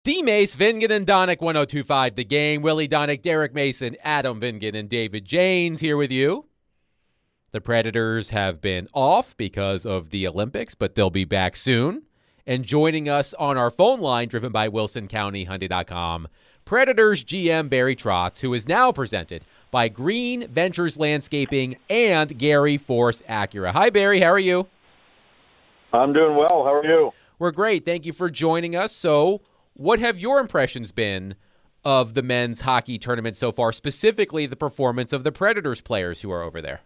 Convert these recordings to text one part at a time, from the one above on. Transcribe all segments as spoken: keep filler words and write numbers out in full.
D. Mace, Vingan, and Donick, one oh two point five The Game. Willie Donick, Derek Mason, Adam Vingan, and David Janes here with you. The Predators have been off because of the Olympics, but they'll be back soon. And joining us on our phone line, driven by Wilson County Hyundai dot com, Predators G M Barry Trotz, who is now presented by Green Ventures Landscaping and Gary Force Acura. Hi, Barry. How are you? I'm doing well. How are you? We're great. Thank you for joining us. So, what have your impressions been of the men's hockey tournament so far, specifically the performance of the Predators players who are over there?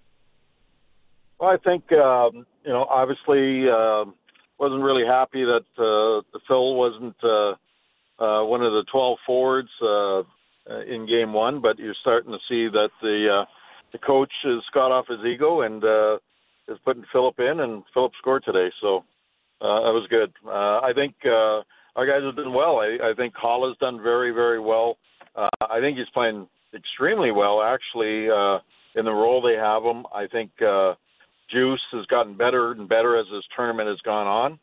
Well, I think, um, you know, obviously uh, wasn't really happy that uh, the Phil wasn't uh, uh, one of the twelve forwards uh, in game one, but you're starting to see that the uh, the coach has got off his ego and uh, is putting Philip in, and Philip scored today, so uh, that was good. Uh, I think uh, our guys have done well. I, I think Hall has done very, very well. Uh, I think he's playing extremely well, actually, uh, in the role they have him. I think uh, Juice has gotten better and better as this tournament has gone on.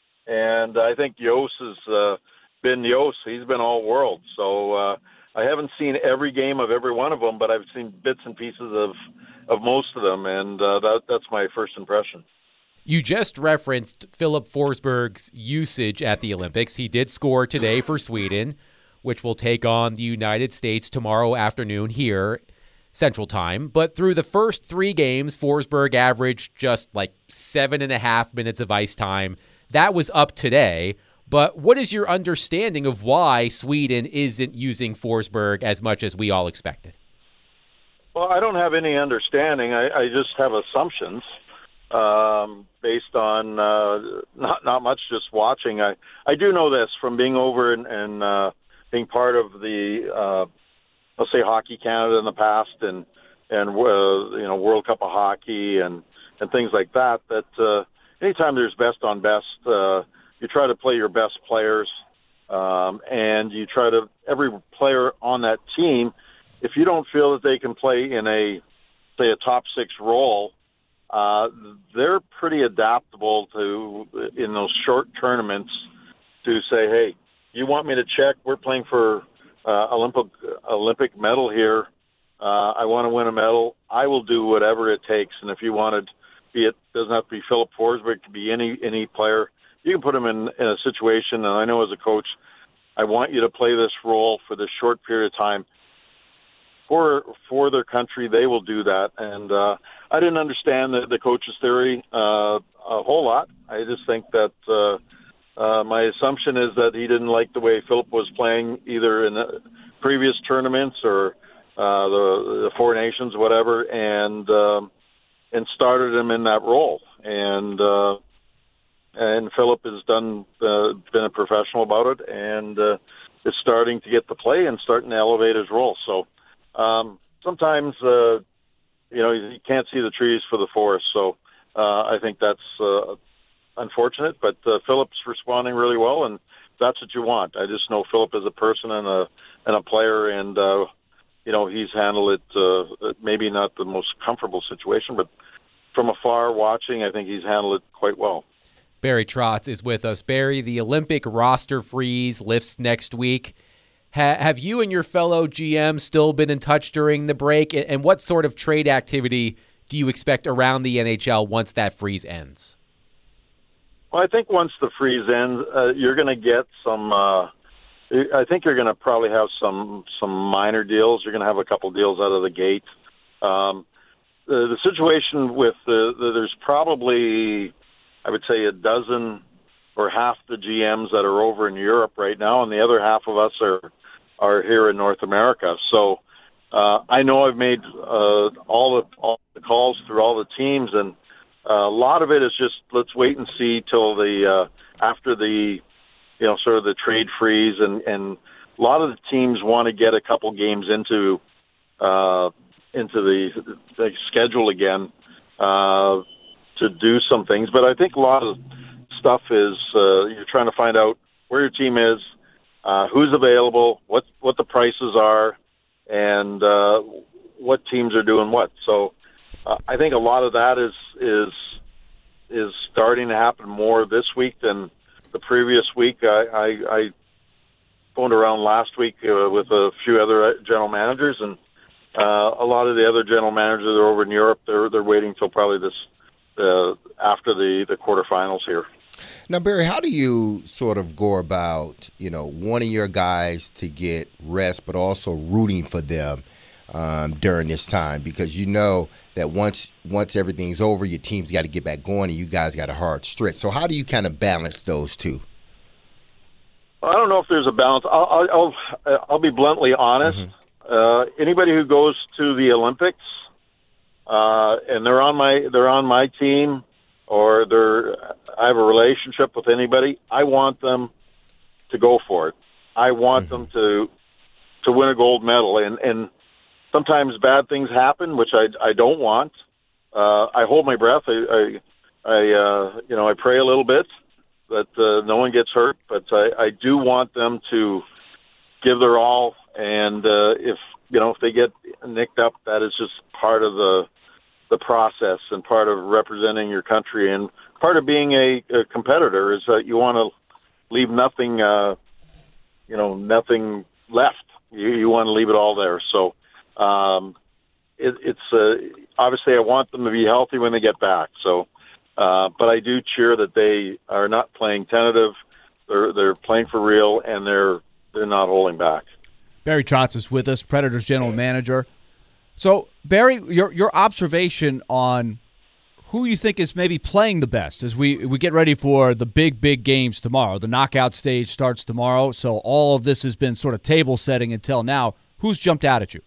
And I think Yos has uh, been Yos. He's been all world. So uh, I haven't seen every game of every one of them, but I've seen bits and pieces of, of most of them, and uh, that, that's my first impression. You just referenced Philip Forsberg's usage at the Olympics. He did score today for Sweden, which will take on the United States tomorrow afternoon here, Central Time. But through the first three games, Forsberg averaged just like seven and a half minutes of ice time. That was up today. But what is your understanding of why Sweden isn't using Forsberg as much as we all expected? Well, I don't have any understanding. I, I just have assumptions. Um, based on uh, not not much, just watching. I, I do know this from being over and, and uh, being part of the uh, let's say Hockey Canada in the past, and and uh, you know World Cup of Hockey and, and things like that. That uh, anytime there's best on best, uh, you try to play your best players, um, and you try to every player on that team. If you don't feel that they can play in a say a top six role, Uh, they're pretty adaptable to, in those short tournaments, to say, hey, you want me to check? We're playing for uh, Olympic Olympic medal here. Uh, I want to win a medal. I will do whatever it takes. And if you wanted, be it doesn't have to be Philip Forsberg, it could be any any player. You can put him in, in a situation, and I know as a coach, I want you to play this role for this short period of time. For for their country, they will do that. And uh, I didn't understand the, the coach's theory uh, a whole lot. I just think that uh, uh, my assumption is that he didn't like the way Philip was playing either in the previous tournaments or uh, the, the Four Nations, whatever, and um, and started him in that role. And uh, and Philip has done uh, been a professional about it, and uh, is starting to get the play and starting to elevate his role. So. Um, sometimes, uh, you know, you can't see the trees for the forest. So uh, I think that's uh, unfortunate. But uh, Philip's responding really well, and that's what you want. I just know Philip is a person and a and a player, and uh, you know he's handled it. Uh, maybe not the most comfortable situation, but from afar watching, I think he's handled it quite well. Barry Trotz is with us. Barry, the Olympic roster freeze lifts next week. Ha- have you and your fellow G M still been in touch during the break? And what sort of trade activity do you expect around the N H L once that freeze ends? Well, I think once the freeze ends, uh, you're going to get some uh, – I think you're going to probably have some some minor deals. You're going to have a couple deals out of the gate. Um, the, the situation with the, the – there's probably, I would say, a dozen or half the G Ms that are over in Europe right now, and the other half of us are – are here in North America. So uh, I know I've made uh, all, the, all the calls through all the teams, and uh, a lot of it is just let's wait and see till the uh, after the you know sort of the trade freeze, and, and a lot of the teams want to get a couple games into uh, into the, the schedule again uh, to do some things. But I think a lot of stuff is uh, you're trying to find out where your team is. Uh, who's available, what what the prices are, and uh, what teams are doing what. So uh, I think a lot of that is is is starting to happen more this week than the previous week. I I, I phoned around last week uh, with a few other general managers, and uh, a lot of the other general managers that are over in Europe, they're they're waiting till probably this uh, after the the quarterfinals here. Now, Barry, how do you sort of go about, you know, wanting your guys to get rest, but also rooting for them um, during this time? Because you know that once once everything's over, your team's got to get back going, and you guys got a hard stretch. So how do you kind of balance those two? I don't know if there's a balance. I'll I'll, I'll, I'll be bluntly honest. Mm-hmm. Uh, anybody who goes to the Olympics uh, and they're on my they're on my team, or they're I have a relationship with anybody, I want them to go for it. I want mm-hmm. them to to win a gold medal, and and sometimes bad things happen, which I I don't want. Uh, I hold my breath. I I, I uh, you know I pray a little bit that uh, no one gets hurt, but I, I do want them to give their all. And uh, if you know if they get nicked up, that is just part of the the process and part of representing your country, and part of being a, a competitor is that you want to leave nothing, uh, you know, nothing left. You, you want to leave it all there. So um, it, it's uh, obviously I want them to be healthy when they get back. So, uh, but I do cheer that they are not playing tentative. They're they're playing for real, and they're they're not holding back. Barry Trotz is with us, Predators general manager. So, Barry, your your observation on who you think is maybe playing the best as we, we get ready for the big, big games tomorrow. The knockout stage starts tomorrow, so all of this has been sort of table setting until now. Who's jumped out at you?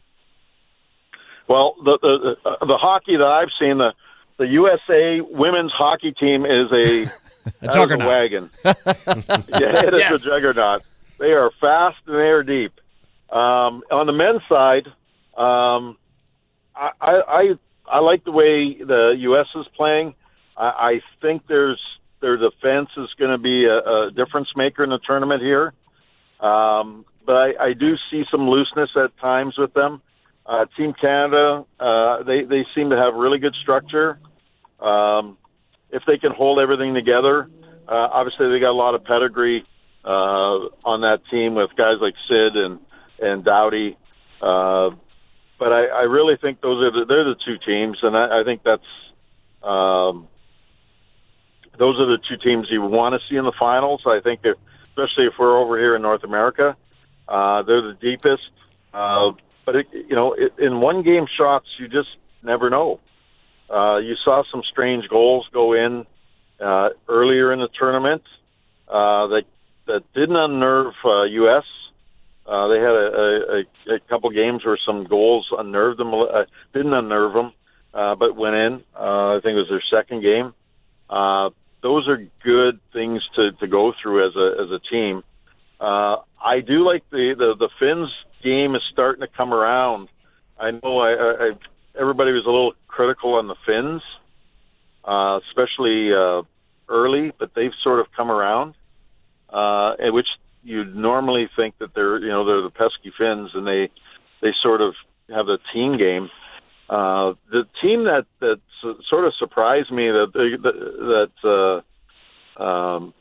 Well, the the, the hockey that I've seen, the, the U S A women's hockey team is a, a juggernaut. A wagon. Yeah, it is yes. a juggernaut. They are fast and they are deep. Um, on the men's side, um, I, I I like the way the U S is playing. I, I think there's their defense is going to be a, a difference maker in the tournament here. Um, but I, I do see some looseness at times with them. Uh, Team Canada, uh, they they seem to have really good structure. Um, if they can hold everything together, uh, obviously they got a lot of pedigree uh, on that team with guys like Sid and and Doughty. Uh, But I, I really think those are the, they're the two teams, and I, I think that's um, those are the two teams you want to see in the finals. I think, if, especially if we're over here in North America, uh, they're the deepest. Uh, but it, you know, it, in one game shots, you just never know. Uh, you saw some strange goals go in uh, earlier in the tournament uh, that that didn't unnerve uh, U S Uh, they had a, a, a couple games where some goals unnerved them, uh, didn't unnerve them, uh, but went in. Uh, I think it was their second game. Uh, those are good things to, to go through as a as a team. Uh, I do like the, the, the Finns game is starting to come around. I know I, I, everybody was a little critical on the Finns, uh, especially uh, early, but they've sort of come around, uh, and which you'd normally think that they're, you know, they're the pesky Finns, and they, they sort of have a team game. Uh, the team that that sort of surprised me that they, that uh, um,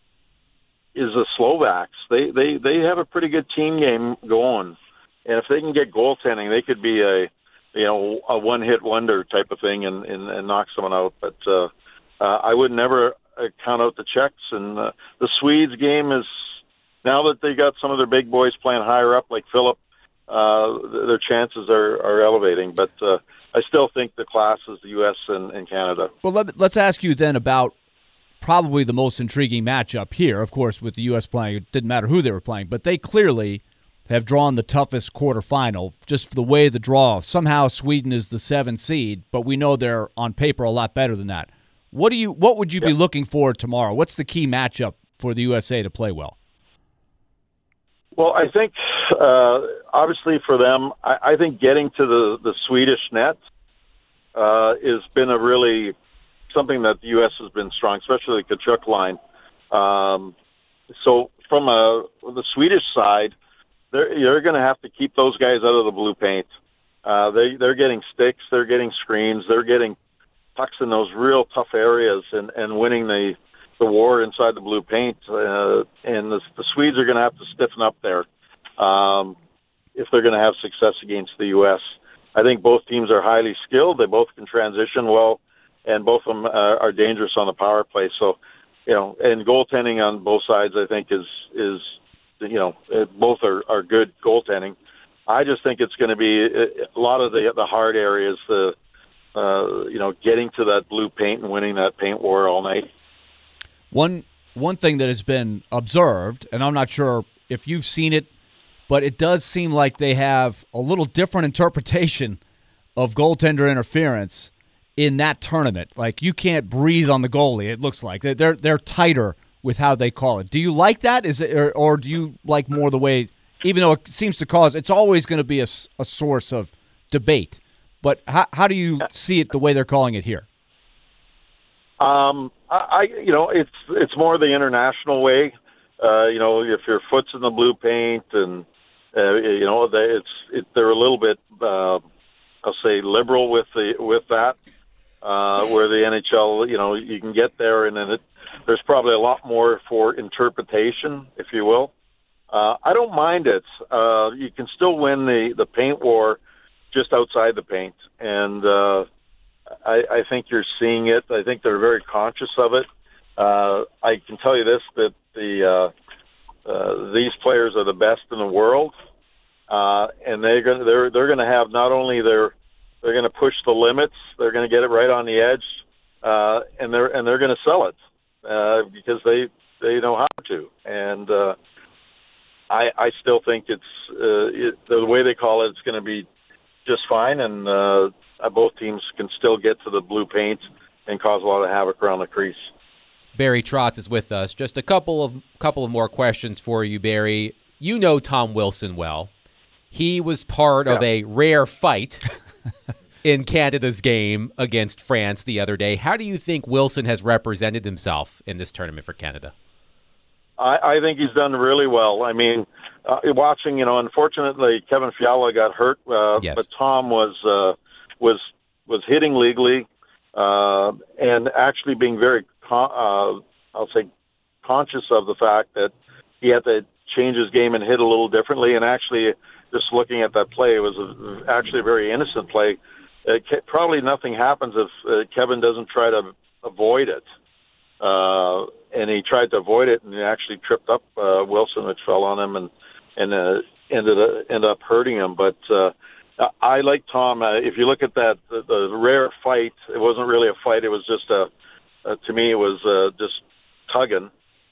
is the Slovaks. They they they have a pretty good team game going, and if they can get goaltending, they could be a you know a one hit wonder type of thing and, and, and knock someone out. But uh, uh, I would never count out the Czechs, and uh, the Swedes game is. Now that they got some of their big boys playing higher up, like Philip, uh, their chances are, are elevating. But uh, I still think the class is the U S and, and Canada. Well, let, let's ask you then about probably the most intriguing matchup here. Of course, with the U S playing, it didn't matter who they were playing, but they clearly have drawn the toughest quarterfinal just for the way the draw. Somehow Sweden is the seventh seed, but we know they're on paper a lot better than that. What do you? What would you yeah. be looking for tomorrow? What's the key matchup for the U S A to play well? Well, I think, uh, obviously for them, I, I think getting to the, the Swedish net uh, has been a really something that the U S has been strong, especially the Tkachuk line. Um, so from a, the Swedish side, they're, you're going to have to keep those guys out of the blue paint. Uh, they, they're getting sticks, they're getting screens, they're getting pucks in those real tough areas and, and winning the the war inside the blue paint, uh, and the, the Swedes are going to have to stiffen up there um, if they're going to have success against the U S. I think both teams are highly skilled. They both can transition well, and both of them uh, are dangerous on the power play. So, you know, and goaltending on both sides, I think, is is you know, both are, are good goaltending. I just think it's going to be a lot of the the hard areas, the uh, you know, getting to that blue paint and winning that paint war all night. One one thing that has been observed, and I'm not sure if you've seen it, but it does seem like they have a little different interpretation of goaltender interference in that tournament. Like, you can't breathe on the goalie, it looks like. They're they're tighter with how they call it. Do you like that? Is it, or, or do you like more the way, even though it seems to cause, it's always going to be a, a source of debate, but how, how do you see it the way they're calling it here? Um, I, I you know, it's it's more the international way. Uh, you know, if your foot's in the blue paint, and uh, you know, they, it's it, they're a little bit, uh, I'll say, liberal with the with that. Uh, where the N H L, you know, you can get there, and then it, there's probably a lot more for interpretation, if you will. Uh, I don't mind it. Uh, you can still win the, the paint war just outside the paint, and uh, I, I think you're seeing it. I think they're very conscious of it. Uh, I can tell you this, that the uh, uh, these players are the best in the world, uh, and they're going they're they're going to have not only their they're going to push the limits, they're going to get it right on the edge, uh, and they're and they're going to sell it uh, because they they know how to. And uh, I I still think it's uh, it, the way they call it, it's going to be just fine, and uh, both teams can still get to the blue paint and cause a lot of havoc around the crease. Barry Trotz is with us. Just a couple of couple of more questions for you, Barry. You know Tom Wilson well. He was part yeah. of a rare fight in Canada's game against France the other day. How do you think Wilson has represented himself in this tournament for Canada? I, I think he's done really well. I mean, uh, watching, you know, unfortunately Kevin Fiala got hurt, uh, yes. but Tom was uh, was was hitting legally uh, and actually being very, con- uh, I'll say, conscious of the fact that he had to change his game and hit a little differently. And actually, just looking at that play, it was a, actually a very innocent play. Uh, probably nothing happens if uh, Kevin doesn't try to avoid it. Uh, and he tried to avoid it, and he actually tripped up uh, Wilson, which fell on him and and uh, ended uh, ended up hurting him. But uh, I like Tom. Uh, if you look at that, the, the rare fight, it wasn't really a fight. It was just a, uh, to me, it was uh, just tugging.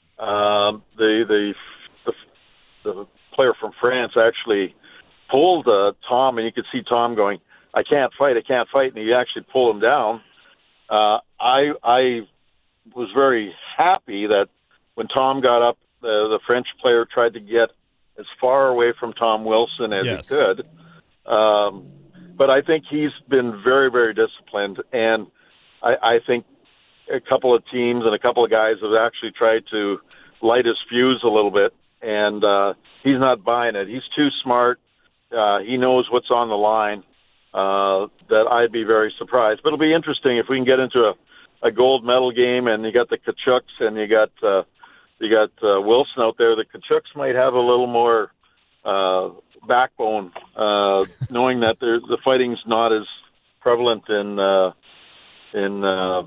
Um, the, the the the player from France actually pulled uh, Tom, and you could see Tom going, "I can't fight, I can't fight," and he actually pulled him down. Uh, I I was very happy that when Tom got up, uh, the French player tried to get as far away from Tom Wilson as yes. he could. Um, but I think he's been very, very disciplined, and I, I think a couple of teams and a couple of guys have actually tried to light his fuse a little bit, and uh, he's not buying it. He's too smart. Uh, he knows what's on the line. Uh, that I'd be very surprised. But it'll be interesting if we can get into a, a gold medal game, and you got the Tkachuks and you got uh, you got uh, Wilson out there. The Tkachuks might have a little more uh, backbone, uh, knowing that the fighting's not as prevalent in uh, in uh,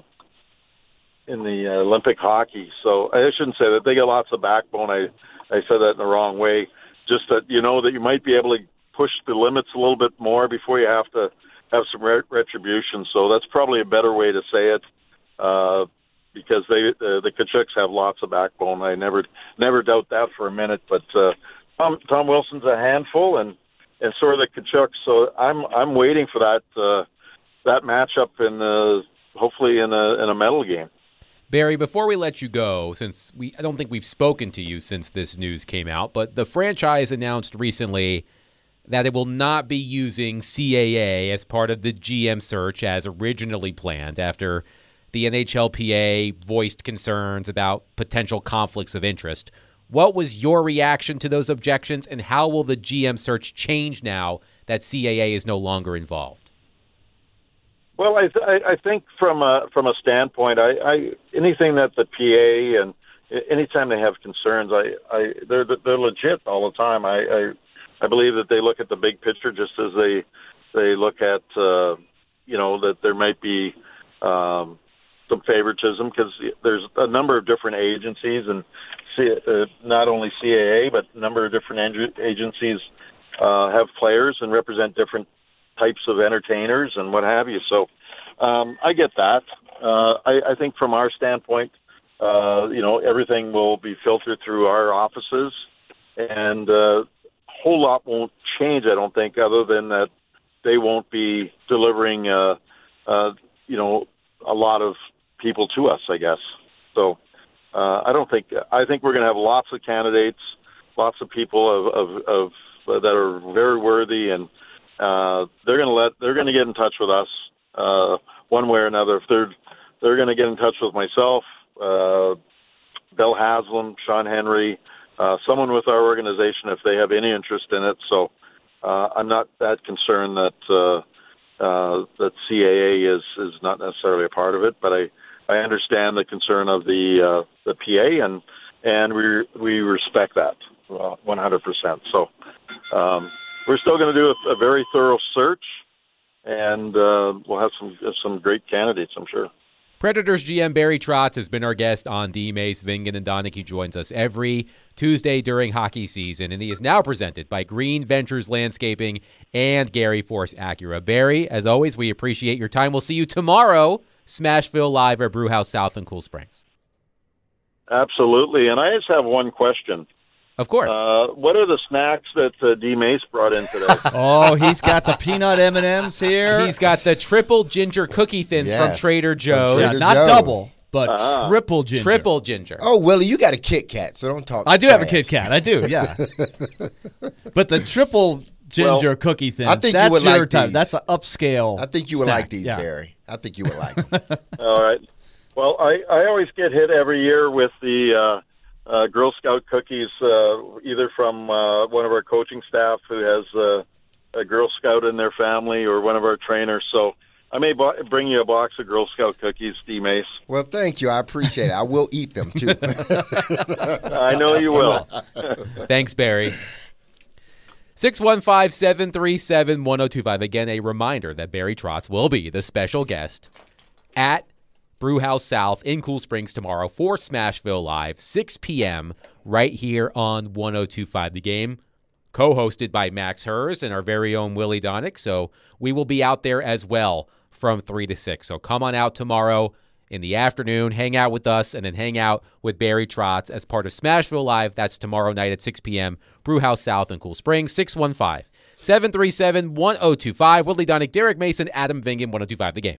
in the Olympic hockey. So I shouldn't say that. They got lots of backbone. I I said that in the wrong way. Just that you know that you might be able to push the limits a little bit more before you have to have some re- retribution. So that's probably a better way to say it, uh, because they uh, the Tkachuks have lots of backbone. I never never doubt that for a minute. But uh, Tom, Tom Wilson's a handful, and, and so are the Tkachuks. So I'm I'm waiting for that uh, that matchup in uh, hopefully in a in a medal game. Barry, before we let you go, since we I don't think we've spoken to you since this news came out, but the franchise announced recently that it will not be using C A A as part of the G M search as originally planned after the N H L P A voiced concerns about potential conflicts of interest. What was your reaction to those objections, and how will the G M search change now that C A A is no longer involved? Well, I, th- I think from a from a standpoint, I, I anything that the P A and anytime they have concerns, I, I they're they're legit all the time. I, I I believe that they look at the big picture just as they they look at uh, you know that there might be um, some favoritism because there's a number of different agencies and C, uh, not only C A A but a number of different agencies uh, have players and represent different types of entertainers and what have you. So um, I get that. Uh, I, I think from our standpoint, uh, you know, everything will be filtered through our offices, and a uh, whole lot won't change, I don't think, other than that they won't be delivering, uh, uh, you know, a lot of people to us, I guess. So uh, I don't think, I think we're going to have lots of candidates, lots of people of, of, of uh, that are very worthy, and Uh, they're going to let they're going to get in touch with us uh, one way or another. If they're they're going to get in touch with myself, uh, Bill Haslam, Sean Henry, uh, someone with our organization if they have any interest in it. So uh, I'm not that concerned that uh, uh, that C A A is is not necessarily a part of it, but I, I understand the concern of the uh, the P A and and we we respect that uh, one hundred percent. So. Um, We're still going to do a, a very thorough search, and uh, we'll have some some great candidates, I'm sure. Predators G M Barry Trotz has been our guest on D. Mace, Vingan, and Donick. He joins us every Tuesday during hockey season, and he is now presented by Green Ventures Landscaping and Gary Force Acura. Barry, as always, we appreciate your time. We'll see you tomorrow, Smashville Live at Brewhouse South in Cool Springs. Absolutely, and I just have one question. Of course. Uh, what are the snacks that uh, D. Mace brought in today? Oh, he's got the peanut M and M's here. He's got the triple ginger cookie thins Yes, from Trader Joe's. from Yeah, Trader not Joe's. double, but Uh-huh. triple ginger. Triple ginger. Oh, Willie, you got a Kit Kat, so don't talk. I do have a trash. Kit Kat. I do, yeah. But the triple ginger Well, cookie thins, I think you that's would your like type. these. That's an upscale I think you would snack. like these, Yeah. Barry. I think you would like them. All right. Well, I, I always get hit every year with the uh, uh, Girl Scout cookies, uh, either from uh, one of our coaching staff who has uh, a Girl Scout in their family or one of our trainers. So I may bo- bring you a box of Girl Scout cookies, D. Mace. Well, thank you. I appreciate it. I will eat them, too. I know you will. Thanks, Barry. six one five, seven three seven, one oh two five. Again, a reminder that Barry Trotz will be the special guest at Brewhouse South in Cool Springs tomorrow for Smashville Live, six p.m. right here on one oh two five The Game, co-hosted by Max Hers and our very own Willie Donick. So we will be out there as well from three to six. So come on out tomorrow in the afternoon, hang out with us, and then hang out with Barry Trotz as part of Smashville Live. That's tomorrow night at six p.m. Brewhouse South in Cool Springs, six one five, seven three seven, one oh two five. Willie Donick, Derek Mason, Adam Vingan, one oh two five The Game.